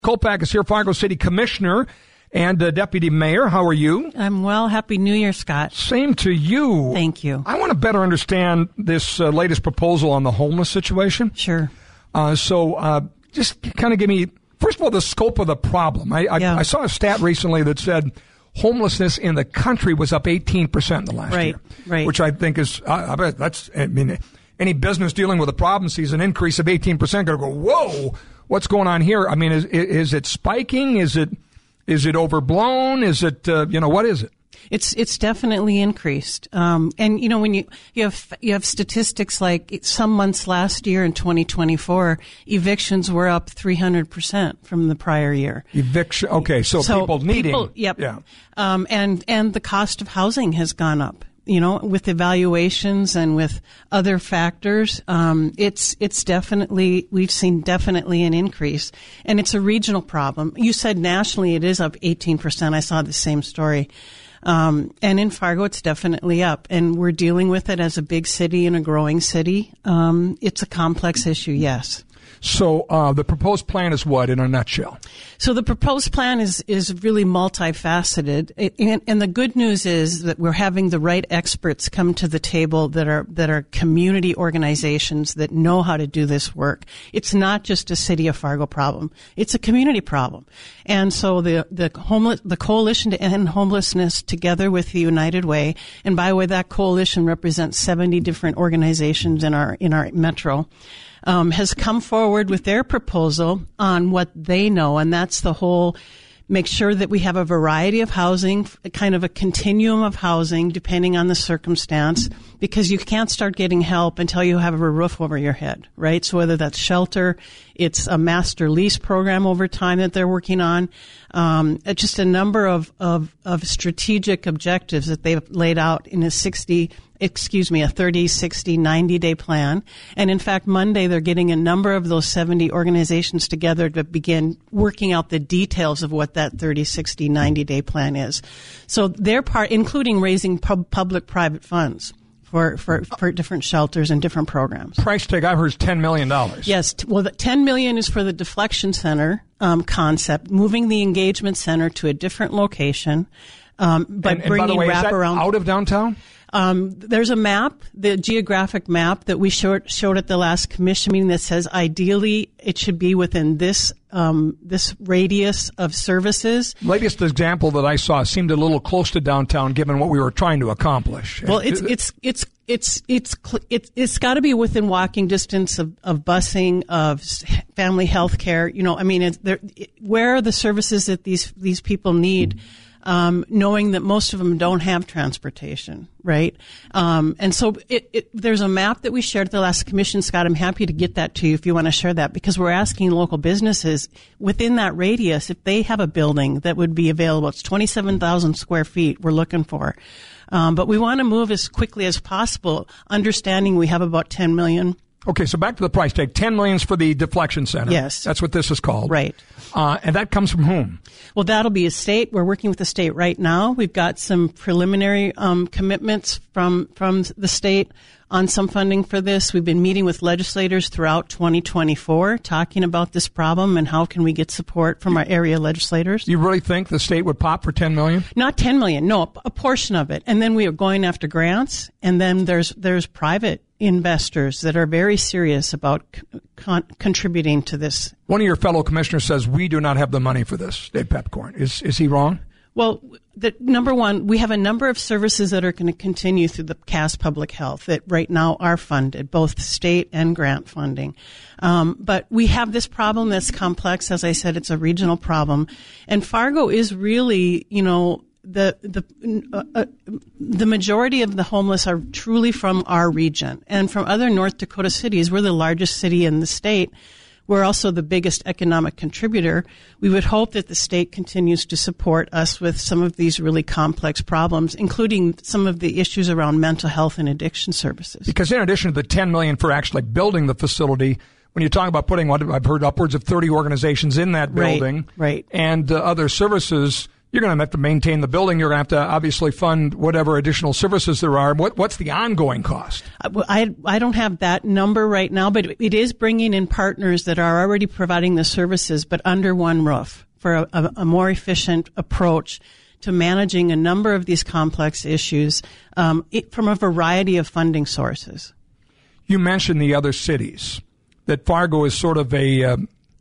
Kolpak is here, Fargo City Commissioner and Deputy Mayor. How are you? I'm well. Happy New Year, Scott. Same to you. Thank you. I want to better understand this latest proposal on the homeless situation. Sure. So just kind of give me, first of all, the scope of the problem. I saw a stat recently that said homelessness in the country was up 18% in the last year. Right. Which I think is, any business dealing with a problem sees an increase of 18%, going to go, whoa, what's going on here? I mean, is it spiking? Is it overblown? Is it, what is it? It's definitely increased. And when you have statistics like some months last year in 2024, evictions were up 300% from the prior year. Eviction. Okay. So people needing. Yep. Yeah. And the cost of housing has gone up. With evaluations and with other factors, it's definitely, we've seen definitely an increase, and it's a regional problem. You said nationally it is up 18%. I saw the same story. And in Fargo, it's definitely up, and we're dealing with it as a big city and a growing city. It's a complex issue, yes. So the proposed plan is what, in a nutshell? So the proposed plan is really multifaceted, and the good news is that we're having the right experts come to the table that are community organizations that know how to do this work. It's not just a City of Fargo problem; it's a community problem. And so the Coalition to End Homelessness, together with the United Way, and by the way, that coalition represents 70 different organizations in our metro. Has come forward with their proposal on what they know, and that's the whole make sure that we have a variety of housing, kind of a continuum of housing depending on the circumstance, because you can't start getting help until you have a roof over your head, right? So whether that's shelter, it's a master lease program over time that they're working on, just a number of strategic objectives that they've laid out in a 30, 60, 90-day plan. And in fact, Monday, they're getting a number of those 70 organizations together to begin working out the details of what that 30, 60, 90-day plan is. So their part, including raising public-private funds for different shelters and different programs. Price tag, I've heard, is $10 million. Yes. Well, the $10 million is for the deflection center concept, moving the engagement center to a different location, but bringing by the way, wraparound. Is that out of downtown? There's a map, the geographic map that we showed at the last commission meeting that says ideally it should be within this radius of services. Latest example that I saw seemed a little close to downtown, given what we were trying to accomplish. Well, it's got to be within walking distance of busing, of family health care. Where are the services that these people need? Knowing that most of them don't have transportation, right? And so there's a map that we shared at the last commission, Scott. I'm happy to get that to you if you want to share that, because we're asking local businesses within that radius if they have a building that would be available. It's 27,000 square feet we're looking for. But we want to move as quickly as possible, understanding we have about 10 million. Okay, so back to the price tag. $10 million is for the deflection center. Yes. That's what this is called. Right. And that comes from whom? Well, that'll be a state. We're working with the state right now. We've got some preliminary commitments from the state on some funding for this. We've been meeting with legislators throughout 2024, talking about this problem and how can we get support from our area legislators. You really think the state would pop for $10 million? Not $10 million. No, a portion of it. And then we are going after grants. And then there's private investors that are very serious about contributing to this. One of your fellow commissioners says we do not have the money for this, Dave Pepcorn. Is he wrong? Well, number one, we have a number of services that are going to continue through the Cass Public Health that right now are funded, both state and grant funding. But we have this problem that's complex. As I said, it's a regional problem. And Fargo is really, the majority of the homeless are truly from our region and from other North Dakota cities. We're the largest city in the state. We're also the biggest economic contributor. We would hope that the state continues to support us with some of these really complex problems, including some of the issues around mental health and addiction services. Because in addition to the $10 million for actually building the facility, when you talk about putting what I've heard upwards of 30 organizations in that building, right. and other services, You're going to have to maintain the building. You're going to have to obviously fund whatever additional services there are. What's the ongoing cost? I don't have that number right now, but it is bringing in partners that are already providing the services, but under one roof for a more efficient approach to managing a number of these complex issues from a variety of funding sources. You mentioned the other cities, that Fargo is sort of a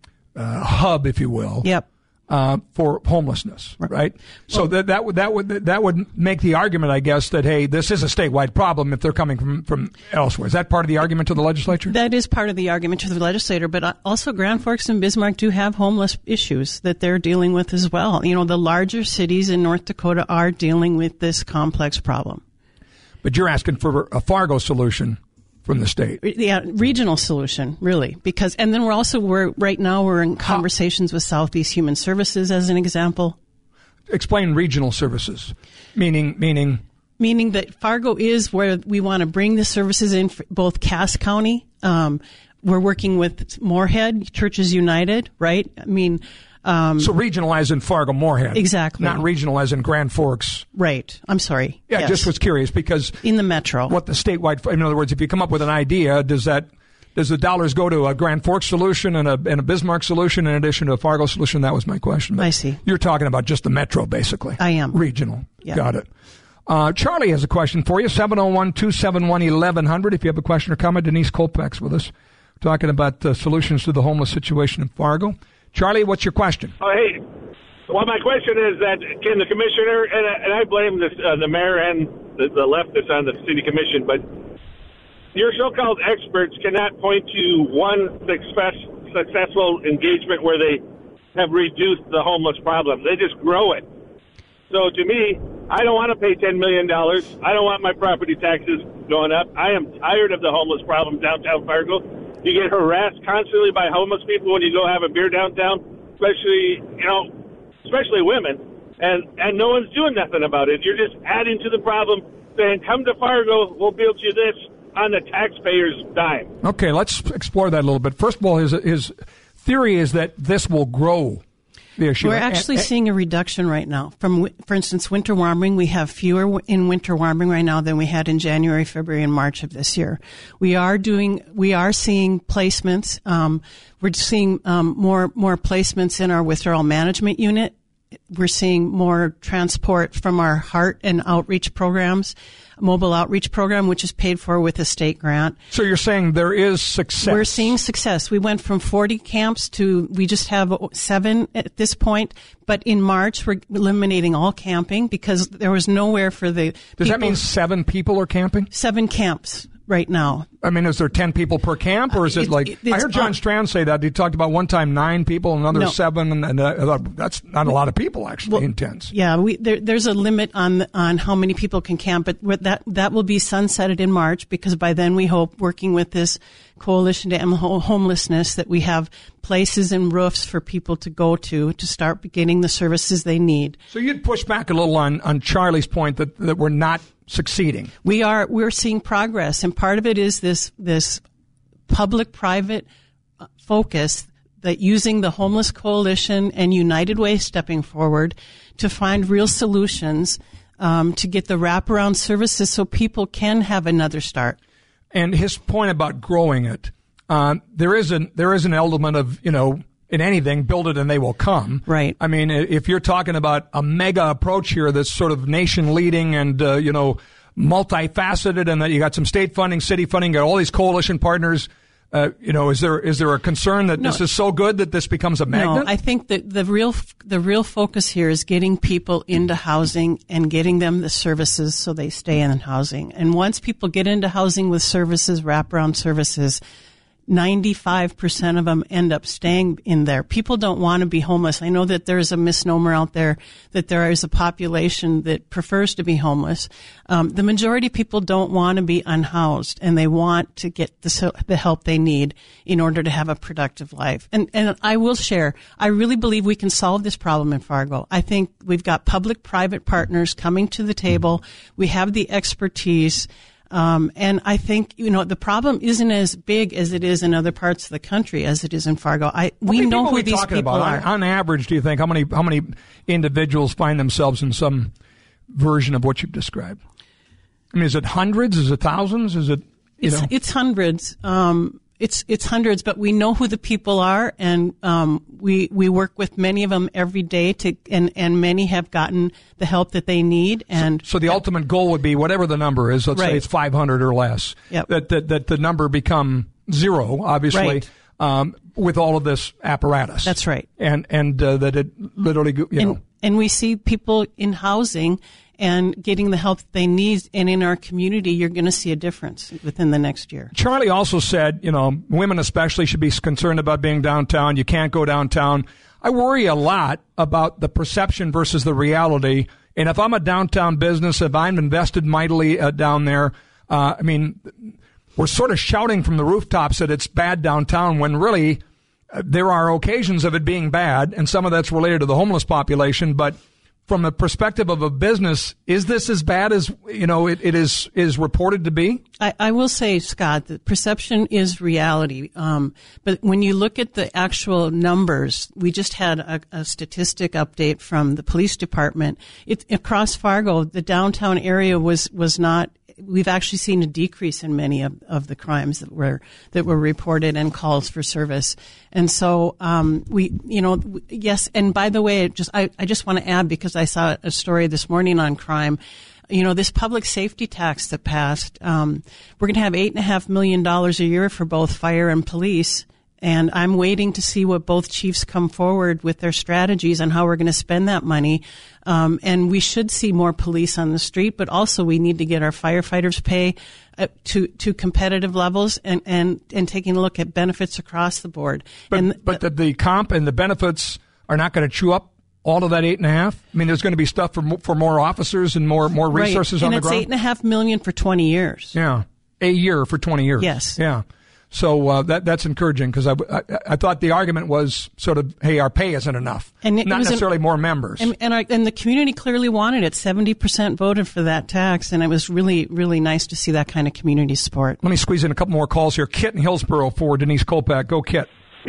hub, if you will. Yep. For homelessness, right? So that would make the argument, I guess, that hey, this is a statewide problem if they're coming from elsewhere. Is that part of the argument to the legislature? That is part of the argument to the legislature, but also Grand Forks and Bismarck do have homeless issues that they're dealing with as well. You know, the larger cities in North Dakota are dealing with this complex problem. But you're asking for a Fargo solution from the state. Yeah, regional solution, really. And then right now we're in conversations with Southeast Human Services as an example. Explain regional services, meaning that Fargo is where we want to bring the services in, both Cass County. We're working with Moorhead, Churches United, right? I mean, so regional as in Fargo, Moorhead. Exactly. Not regional as in Grand Forks. Right. I'm sorry. Yeah, yes. Just was curious because in the metro. What the statewide, in other words, if you come up with an idea, does the dollars go to a Grand Forks solution and a Bismarck solution in addition to a Fargo solution? That was my question. But I see. You're talking about just the metro, basically. I am. Regional. Yeah. Got it. Charlie has a question for you, 701-271-1100. If you have a question or comment, Denise Kolpak's with us, talking about solutions to the homeless situation in Fargo. Charlie, what's your question? Oh, hey. Well, my question is that can the commissioner, and I blame this, the mayor and the leftists on the city commission, but your so-called experts cannot point to one successful engagement where they have reduced the homeless problem. They just grow it. So to me, I don't want to pay $10 million. I don't want my property taxes going up. I am tired of the homeless problem downtown Fargo. You get harassed constantly by homeless people when you go have a beer downtown, especially women, and no one's doing nothing about it. You're just adding to the problem, saying, come to Fargo, we'll build you this on the taxpayer's dime. Okay, let's explore that a little bit. First of all, his theory is that this will grow the issue. We're actually seeing a reduction right now. For instance, winter warming, we have fewer in winter warming right now than we had in January, February, and March of this year. We are seeing placements. We're seeing more placements in our withdrawal management unit. We're seeing more transport from our heart and outreach programs, mobile outreach program, which is paid for with a state grant. So you're saying there is success? We're seeing success. We went from 40 camps to we just have 7 at this point. But in March, we're eliminating all camping because there was nowhere for the Does that mean 7 people are camping? 7 camps right now. I mean, is there 10 people per camp, or is it like... I heard John Strand say that. He talked about one time 9 people, another 7, and I thought, that's not a lot of people, actually, in tents. Yeah, there's a limit on how many people can camp, but that will be sunsetted in March, because by then we hope, working with this Coalition to End Homelessness, that we have places and roofs for people to go to start getting the services they need. So you'd push back a little on Charlie's point that we're not succeeding. We're seeing progress, and part of it is this public-private focus that using the Homeless Coalition and United Way stepping forward to find real solutions to get the wraparound services so people can have another start. And his point about growing it, there is an element of, in anything, build it and they will come. Right. I mean, if you're talking about a mega approach here that's sort of nation leading and, multifaceted, and that you got some state funding, city funding, got all these coalition partners, is there a concern that this is so good that this becomes a magnet? No, I think that the real focus here is getting people into housing and getting them the services so they stay in housing. And once people get into housing with services, wraparound services, 95% of them end up staying in there. People don't want to be homeless. I know that there's a misnomer out there that there is a population that prefers to be homeless. The majority of people don't want to be unhoused, and they want to get the help they need in order to have a productive life. And I will share, I really believe we can solve this problem in Fargo. I think we've got public-private partners coming to the table. We have the expertise. And I think, the problem isn't as big as it is in other parts of the country as it is in Fargo. We know who these people are. On average, do you think, how many individuals find themselves in some version of what you've described? I mean, is it hundreds? Is it thousands? Is it, It's hundreds. It's hundreds, but we know who the people are, and we work with many of them every day and many have gotten the help that they need. And so the ultimate goal would be whatever the number is. Let's say it's 500 or less. Yep. That the number become zero, obviously, with all of this apparatus. That's right. And that it literally, And we see people in housing and getting the help that they need. And in our community, you're going to see a difference within the next year. Charlie also said, women especially should be concerned about being downtown. You can't go downtown. I worry a lot about the perception versus the reality. And if I'm a downtown business, if I'm invested mightily down there, we're sort of shouting from the rooftops that it's bad downtown when really there are occasions of it being bad, and some of that's related to the homeless population, but from the perspective of a business, is this as bad as it is reported to be? I will say, Scott, that perception is reality. But when you look at the actual numbers, we just had a statistic update from the police department. Across Fargo, the downtown area was not. We've actually seen a decrease in many of the crimes that were reported and calls for service. And so, yes. And by the way, I just want to add, because I saw a story this morning on crime. This public safety tax that passed, we're going to have $8.5 million a year for both fire and police. And I'm waiting to see what both chiefs come forward with their strategies on how we're going to spend that money. And we should see more police on the street, but also we need to get our firefighters' pay to competitive levels and taking a look at benefits across the board. But the comp and the benefits are not going to chew up all of that 8.5. I mean, there's going to be stuff for more officers and more resources on the ground. And it's $8.5 million for 20 years. Yeah, a year for 20 years. Yes. Yeah. So that's encouraging, because I thought the argument was sort of, hey, our pay isn't enough, and not necessarily more members. And the community clearly wanted it. 70% voted for that tax, and it was really, really nice to see that kind of community support. Let me squeeze in a couple more calls here. Kit in Hillsborough for Denise Kolpak. Go, Kit.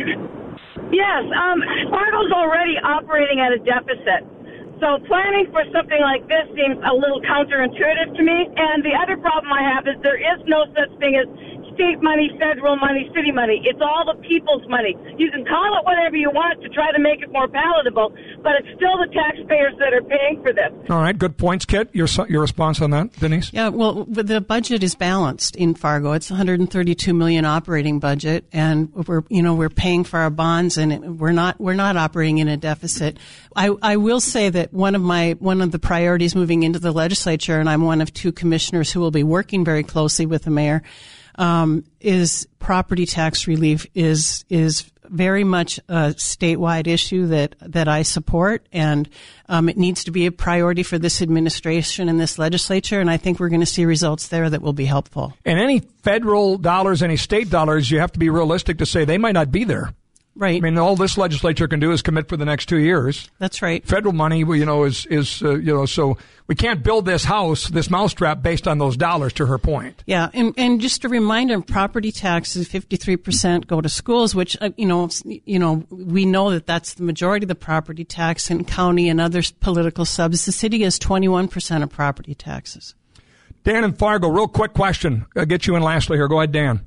Yes, Fargo's already operating at a deficit. So planning for something like this seems a little counterintuitive to me. And the other problem I have is there is no such thing as state money, federal money, city money. It's all the people's money. You can call it whatever you want to try to make it more palatable, but it's still the taxpayers that are paying for this. All right, good points, Kit. Your response on that, Denise? Yeah, well, the budget is balanced in Fargo. It's $132 million operating budget, and we're paying for our bonds, and we're not operating in a deficit. I will say that one of the priorities moving into the legislature, and I'm one of two commissioners who will be working very closely with the mayor, is property tax relief is very much a statewide issue that I support, and it needs to be a priority for this administration and this legislature, and I think we're going to see results there that will be helpful. And any federal dollars, any state dollars, you have to be realistic to say they might not be there. Right. I mean, all this legislature can do is commit for the next 2 years. That's right. Federal money, is so we can't build this house, this mousetrap, based on those dollars, to her point. Yeah, and just a reminder, property taxes, 53% go to schools, which, we know that that's the majority of the property tax in county and other political subs. The city has 21% of property taxes. Dan in Fargo, real quick question. I'll get you in lastly here. Go ahead, Dan.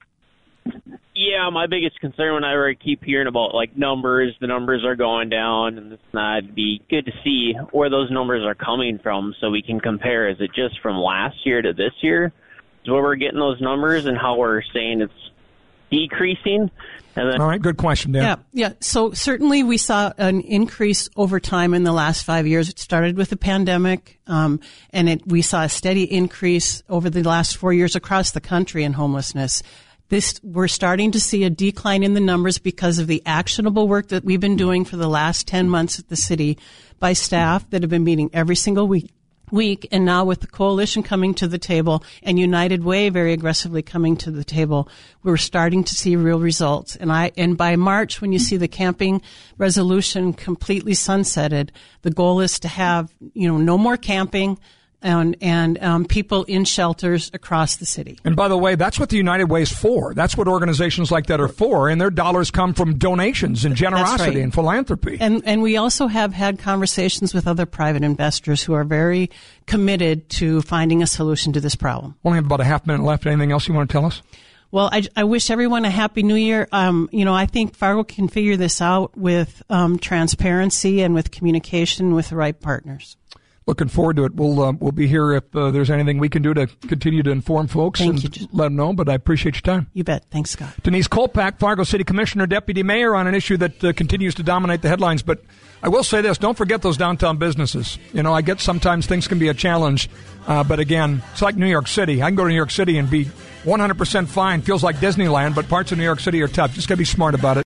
Yeah, my biggest concern whenever I keep hearing about the numbers are going down, and it's not, it'd be good to see where those numbers are coming from so we can compare. Is it just from last year to this year? Is where we're getting those numbers and how we're saying it's decreasing? And then, all right, good question, Dan. Yeah. So certainly we saw an increase over time in the last 5 years. It started with the pandemic, and we saw a steady increase over the last 4 years across the country in homelessness. We're starting to see a decline in the numbers because of the actionable work that we've been doing for the last 10 months at the city by staff that have been meeting every single week. And now with the coalition coming to the table and United Way very aggressively coming to the table, we're starting to see real results. And by March, when you see the camping resolution completely sunsetted, the goal is to have, no more camping, and people in shelters across the city. And by the way, that's what the United Way is for. That's what organizations like that are for, and their dollars come from donations and generosity and philanthropy. And we also have had conversations with other private investors who are very committed to finding a solution to this problem. Only have about a half minute left. Anything else you want to tell us? Well, I wish everyone a happy new year. I think Fargo can figure this out with transparency and with communication with the right partners. Looking forward to it. We'll be here if there's anything we can do to continue to inform folks and let them know, but I appreciate your time. You bet. Thanks, Scott. Denise Kolpak, Fargo City Commissioner, Deputy Mayor, on an issue that continues to dominate the headlines. But I will say this, don't forget those downtown businesses. I get sometimes things can be a challenge, but again, it's like New York City. I can go to New York City and be 100% fine. Feels like Disneyland, but parts of New York City are tough. Just got to be smart about it.